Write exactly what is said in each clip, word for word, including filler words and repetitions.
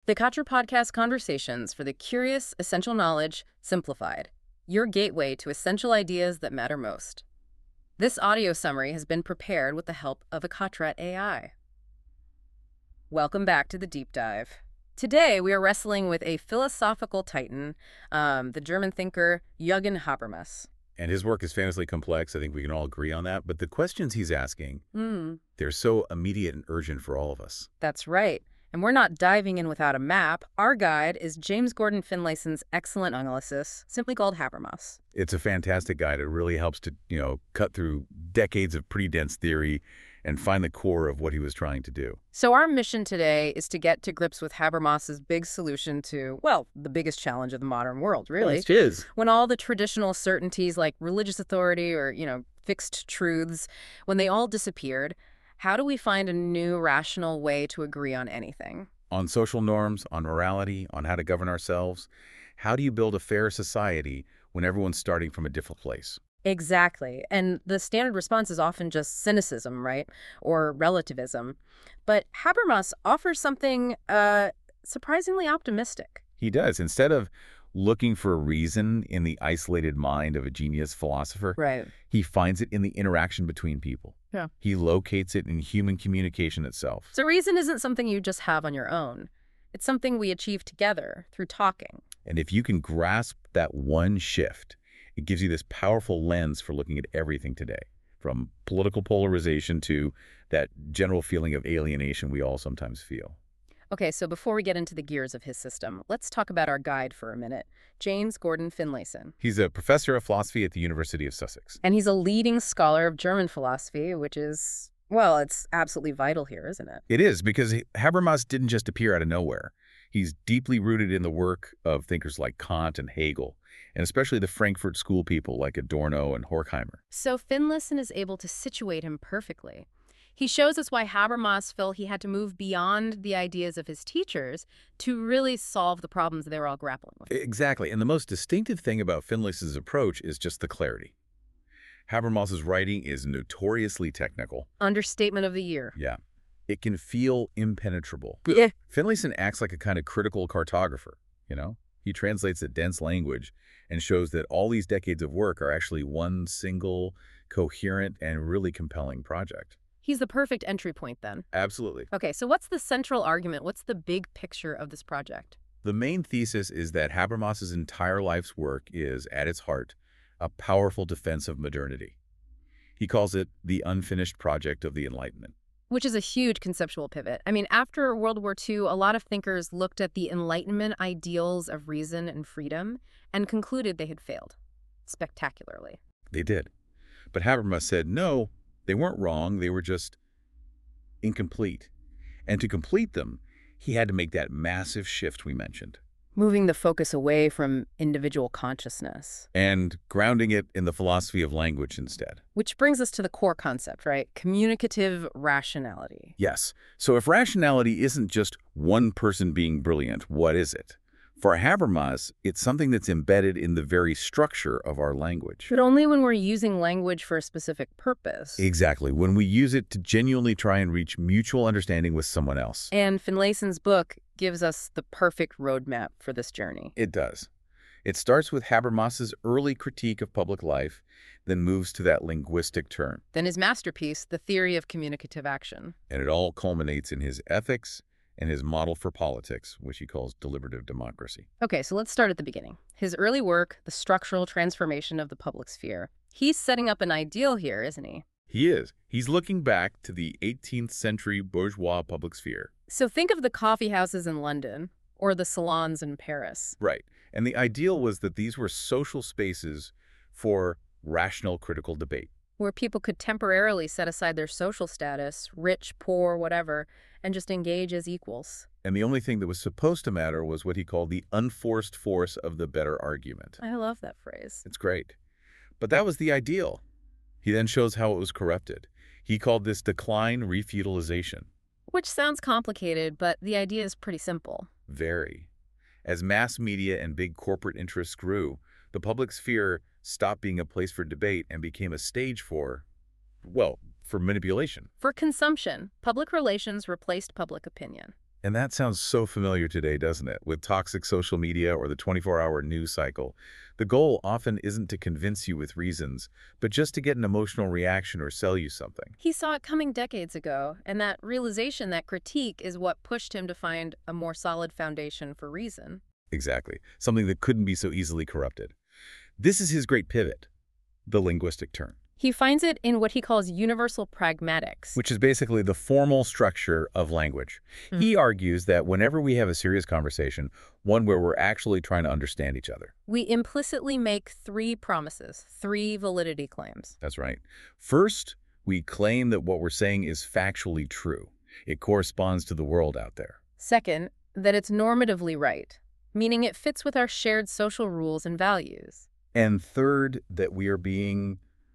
The Katra Podcast Conversations for the Curious Essential Knowledge Simplified, your gateway to essential ideas that matter most. This audio summary has been prepared with the help of Ekatrat A I. Welcome back to the deep dive. Today, we are wrestling with a philosophical titan, um, the German thinker Jürgen Habermas. And his work is famously complex. I think we can all agree on that. But the questions he's asking, Mm, they're so immediate and urgent for all of us. that's right. And we're not diving in without a map. Our guide is James Gordon Finlayson's excellent analysis, simply called Habermas. It's a fantastic guide. It really helps to, you know, cut through decades of pretty dense theory and find the core of what he was trying to do. So our mission today is to get to grips with Habermas's big solution to, well, the biggest challenge of the modern world, really. It is. When all the traditional certainties like religious authority or, you know, fixed truths, when they all disappeared, how do we find a new rational way to agree on anything? On social norms, on morality, on how to govern ourselves. How do you build a fair society when everyone's starting from a different place? Exactly. And the standard response is often just cynicism, right? Or relativism. But Habermas offers something uh, surprisingly optimistic. He does. Instead of looking for a reason in the isolated mind of a genius philosopher, Right. he finds it in the interaction between people. Yeah. He locates it in human communication itself. So reason isn't something you just have on your own. It's something we achieve together through talking. And if you can grasp that one shift, it gives you this powerful lens for looking at everything today, from political polarization to that general feeling of alienation we all sometimes feel. Okay, so before we get into the gears of his system, let's talk about our guide for a minute, James Gordon Finlayson. He's a professor of philosophy at the University of Sussex. And he's a leading scholar of German philosophy, which is, well, it's absolutely vital here, isn't it? It is, because Habermas didn't just appear out of nowhere. He's deeply rooted in the work of thinkers like Kant and Hegel, and especially the Frankfurt School people like Adorno and Horkheimer. So Finlayson is able to situate him perfectly. He shows us why Habermas felt he had to move beyond the ideas of his teachers to really solve the problems they were all grappling with. Exactly, and the most distinctive thing about Finlayson's approach is just the clarity. Habermas's writing is notoriously technical. Understatement of the year. Yeah. It can feel impenetrable. Yeah. Finlayson acts like a kind of critical cartographer, you know? He translates a dense language and shows that all these decades of work are actually one single, coherent, and really compelling project. He's the perfect entry point then. Absolutely. Okay, so what's the central argument? What's the big picture of this project? The main thesis is that Habermas's entire life's work is, at its heart, a powerful defense of modernity. He calls it the unfinished project of the Enlightenment. Which is a huge conceptual pivot. I mean, after World War Two, a lot of thinkers looked at the Enlightenment ideals of reason and freedom and concluded they had failed spectacularly. They did. But Habermas said, no, they weren't wrong. They were just incomplete. And to complete them, he had to make that massive shift we mentioned. Moving the focus away from individual consciousness. And grounding it in the philosophy of language instead. Which brings us to the core concept, right? Communicative rationality. Yes. So if rationality isn't just one person being brilliant, what is it? For Habermas, it's something that's embedded in the very structure of our language. But only when we're using language for a specific purpose. Exactly. When we use it to genuinely try and reach mutual understanding with someone else. And Finlayson's book gives us the perfect roadmap for this journey. It does. It starts with Habermas's early critique of public life, then moves to that linguistic turn. Then his masterpiece, The Theory of Communicative Action. And it all culminates in his ethics and his model for politics, which he calls deliberative democracy. Okay, so let's start at the beginning. His early work, The Structural Transformation of the Public Sphere. He's setting up an ideal here, isn't he? He is. He's looking back to the eighteenth century bourgeois public sphere. So think of the coffee houses in London or the salons in Paris. Right. And the ideal was that these were social spaces for rational critical debate. Where people could temporarily set aside their social status, rich, poor, whatever, and just engage as equals. And the only thing that was supposed to matter was what he called the unforced force of the better argument. I love that phrase. It's great. But that was the ideal. He then shows how it was corrupted. He called this decline refeudalization. Which sounds complicated, but the idea is pretty simple. Very. As mass media and big corporate interests grew, the public sphere stopped being a place for debate and became a stage for, well, for manipulation. For consumption, public relations replaced public opinion. And that sounds so familiar today, doesn't it? With toxic social media or the twenty-four hour news cycle. The goal often isn't to convince you with reasons, but just to get an emotional reaction or sell you something. He saw it coming decades ago, and that realization, that critique, is what pushed him to find a more solid foundation for reason. Exactly. Something that couldn't be so easily corrupted. This is his great pivot, the linguistic turn, He finds it in what he calls universal pragmatics. which is basically the formal structure of language. Mm. He argues that whenever we have a serious conversation, one where we're actually trying to understand each other. We implicitly make three promises, three validity claims. That's right. First, we claim that what we're saying is factually true. It corresponds to the world out there. Second, that it's normatively right, meaning it fits with our shared social rules and values. And third, that we are being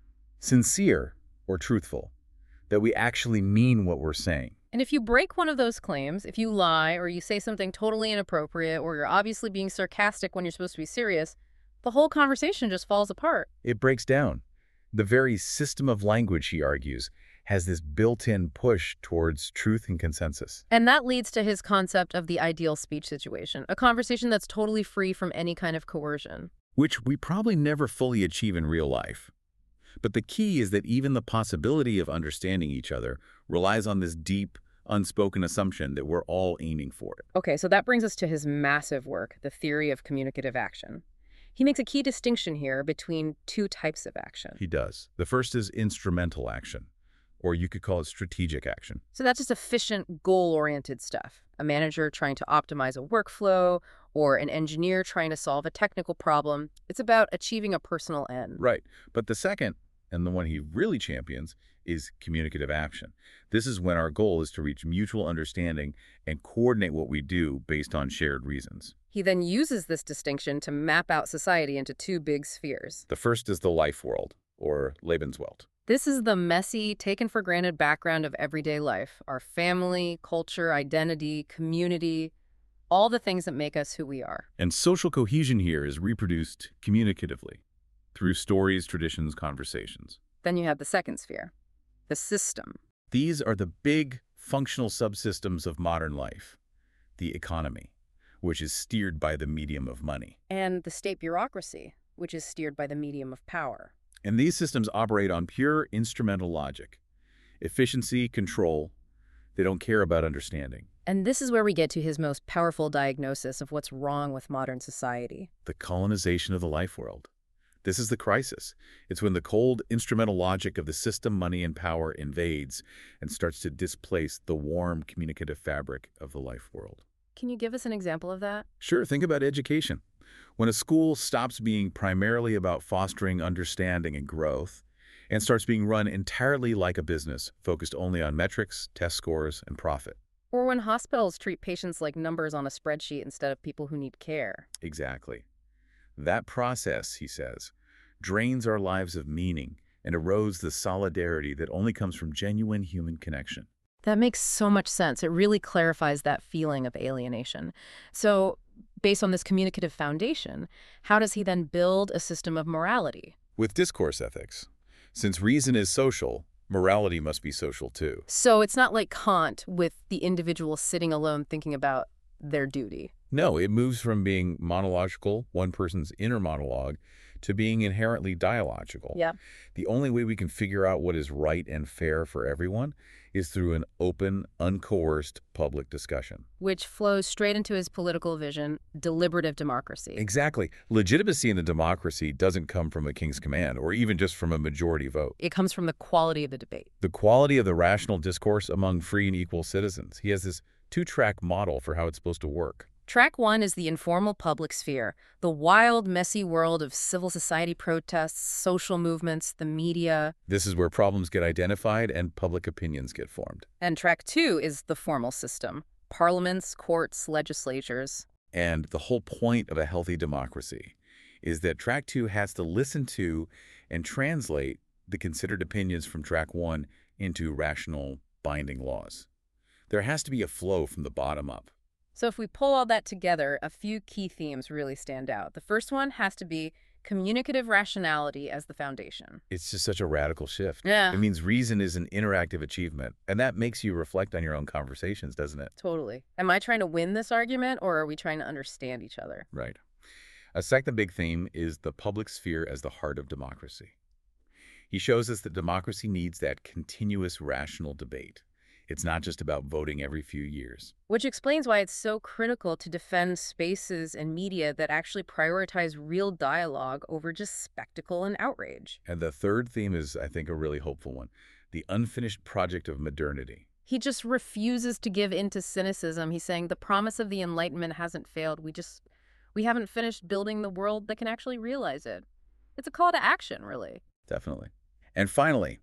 sincere or truthful, that we actually mean what we're saying. And if you break one of those claims, if you lie or you say something totally inappropriate or you're obviously being sarcastic when you're supposed to be serious, the whole conversation just falls apart. It breaks down. The very system of language, he argues, has this built-in push towards truth and consensus. And that leads to his concept of the ideal speech situation, a conversation that's totally free from any kind of coercion. Which we probably never fully achieve in real life. But the key is that even the possibility of understanding each other relies on this deep, unspoken assumption that we're all aiming for it. Okay, so that brings us to his massive work, The Theory of Communicative Action. He makes a key distinction here between two types of action. He does. The first is instrumental action, or you could call it strategic action. So that's just efficient, goal-oriented stuff. A manager trying to optimize a workflow or an engineer trying to solve a technical problem. It's about achieving a personal end. Right. But the second, and the one he really champions, is communicative action. This is when our goal is to reach mutual understanding and coordinate what we do based on shared reasons. He then uses this distinction to map out society into two big spheres. The first is the life world, or Lebenswelt. This is the messy, taken-for-granted background of everyday life. Our family, culture, identity, community, all the things that make us who we are. And social cohesion here is reproduced communicatively, through stories, traditions, conversations. Then you have the second sphere, the system. These are the big, functional subsystems of modern life. The economy, which is steered by the medium of money. And the state bureaucracy, which is steered by the medium of power. And these systems operate on pure instrumental logic. Efficiency, control. They don't care about understanding. And this is where we get to his most powerful diagnosis of what's wrong with modern society. The colonization of the life world. This is the crisis. It's when the cold, instrumental logic of the system, money, and power invades and starts to displace the warm, communicative fabric of the life world. Can you give us an example of that? Sure, think about education. When a school stops being primarily about fostering understanding and growth and starts being run entirely like a business, focused only on metrics, test scores, and profit. Or when hospitals treat patients like numbers on a spreadsheet instead of people who need care. Exactly. That process, he says, drains our lives of meaning and erodes the solidarity that only comes from genuine human connection. That makes so much sense. It really clarifies that feeling of alienation. So, based on this communicative foundation, how does he then build a system of morality? With discourse ethics. Since reason is social, morality must be social too. So it's not like Kant with the individual sitting alone thinking about their duty. No, it moves from being monological, one person's inner monologue, to being inherently dialogical. Yeah. The only way we can figure out what is right and fair for everyone is through an open, uncoerced public discussion. Which flows straight into his political vision, deliberative democracy. Exactly. Legitimacy in a democracy doesn't come from a king's command or even just from a majority vote. It comes from the quality of the debate. The quality of the rational discourse among free and equal citizens. He has this two-track model for how it's supposed to work. Track one is the informal public sphere, the wild, messy world of civil society protests, social movements, the media. This is where problems get identified and public opinions get formed. And track two is the formal system, parliaments, courts, legislatures. And the whole point of a healthy democracy is that track two has to listen to and translate the considered opinions from track one into rational, binding laws. There has to be a flow from the bottom up. So if we pull all that together, a few key themes really stand out. The first one has to be communicative rationality as the foundation. It's just such a radical shift. Yeah. It means reason is an interactive achievement, and that makes you reflect on your own conversations, doesn't it? Totally. Am I trying to win this argument, or are we trying to understand each other? Right. A second big theme is the public sphere as the heart of democracy. He shows us that democracy needs that continuous rational debate. It's not just about voting every few years. Which explains why it's so critical to defend spaces and media that actually prioritize real dialogue over just spectacle and outrage. And the third theme is, I think, a really hopeful one, the unfinished project of modernity. He just refuses to give in to cynicism. He's saying the promise of the Enlightenment hasn't failed. We just, we haven't finished building the world that can actually realize it. It's a call to action, really. Definitely. And finally,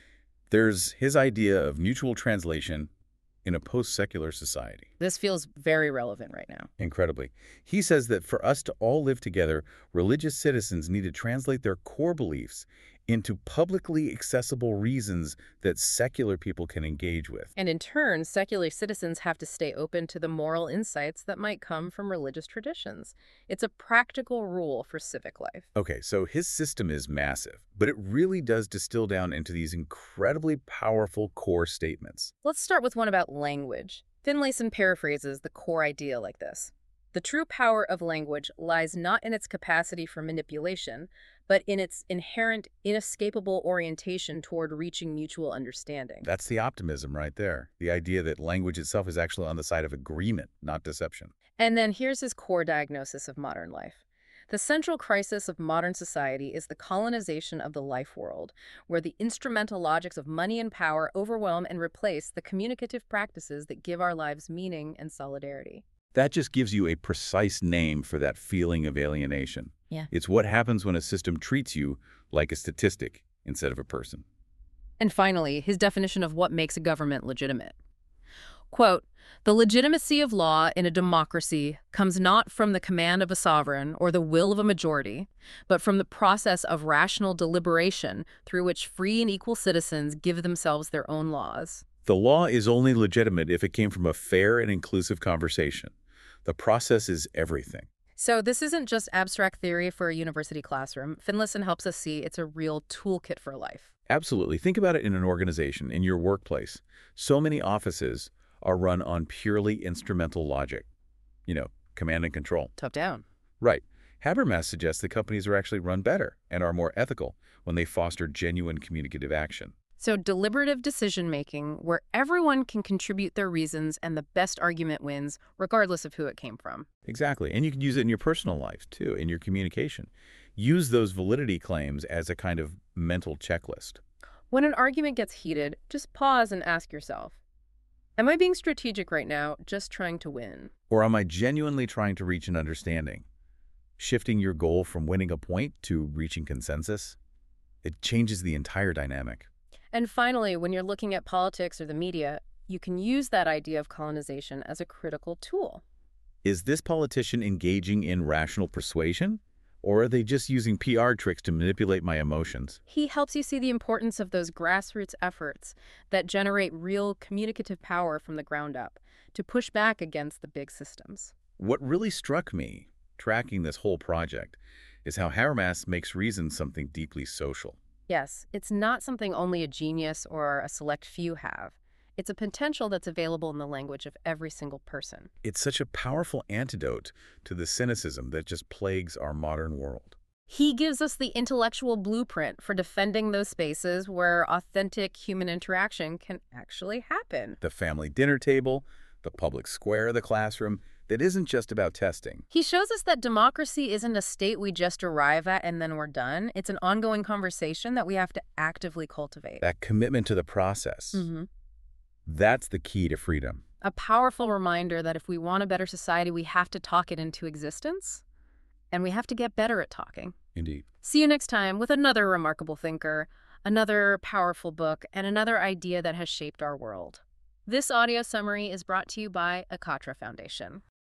there's his idea of mutual translation in a post-secular society. This feels very relevant right now. Incredibly. He says that for us to all live together, religious citizens need to translate their core beliefs into publicly accessible reasons that secular people can engage with. And in turn, secular citizens have to stay open to the moral insights that might come from religious traditions. It's a practical rule for civic life. Okay, so his system is massive, but it really does distill down into these incredibly powerful core statements. Let's start with one about language. Finlayson paraphrases the core idea like this. The true power of language lies not in its capacity for manipulation, but in its inherent, inescapable orientation toward reaching mutual understanding. That's the optimism right there. The idea that language itself is actually on the side of agreement, not deception. And then here's his core diagnosis of modern life. The central crisis of modern society is the colonization of the life world, where the instrumental logics of money and power overwhelm and replace the communicative practices that give our lives meaning and solidarity. That just gives you a precise name for that feeling of alienation. Yeah. It's what happens when a system treats you like a statistic instead of a person. And finally, his definition of what makes a government legitimate. Quote, the legitimacy of law in a democracy comes not from the command of a sovereign or the will of a majority, but from the process of rational deliberation through which free and equal citizens give themselves their own laws. The law is only legitimate if it came from a fair and inclusive conversation. The process is everything. So this isn't just abstract theory for a university classroom. Finlayson helps us see it's a real toolkit for life. Absolutely. Think about it in an organization, in your workplace. So many offices are run on purely instrumental logic. You know, command and control. Top down. Right. Habermas suggests that companies are actually run better and are more ethical when they foster genuine communicative action. So deliberative decision-making, where everyone can contribute their reasons and the best argument wins, regardless of who it came from. Exactly. And you can use it in your personal life, too, in your communication. Use those validity claims as a kind of mental checklist. When an argument gets heated, just pause and ask yourself, am I being strategic right now, just trying to win? Or am I genuinely trying to reach an understanding? Shifting your goal from winning a point to reaching consensus, it changes the entire dynamic. And finally, when you're looking at politics or the media, you can use that idea of colonization as a critical tool. Is this politician engaging in rational persuasion? Or are they just using P R tricks to manipulate my emotions? He helps you see the importance of those grassroots efforts that generate real communicative power from the ground up to push back against the big systems. What really struck me, tracking this whole project, is how Habermas makes reason something deeply social. Yes, it's not something only a genius or a select few have. It's a potential that's available in the language of every single person. It's such a powerful antidote to the cynicism that just plagues our modern world. He gives us the intellectual blueprint for defending those spaces where authentic human interaction can actually happen. The family dinner table, the public square of the classroom, that isn't just about testing. He shows us that democracy isn't a state we just arrive at and then we're done. It's an ongoing conversation that we have to actively cultivate. That commitment to the process. Mm-hmm. That's the key to freedom. A powerful reminder that if we want a better society, we have to talk it into existence, and we have to get better at talking. Indeed. See you next time with another remarkable thinker, another powerful book, and another idea that has shaped our world. This audio summary is brought to you by Akatra Foundation.